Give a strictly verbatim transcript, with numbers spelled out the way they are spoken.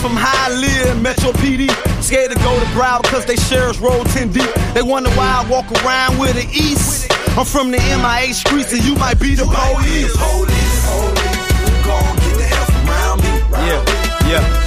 from Hialeah, Metro P D. Scared to go to Broward cause they sheriffs roll ten deep. They wonder why I walk around with the East. I'm from the M I A streets and you might be the police. Police, police, go on, get the hell from around me. Yeah, yeah.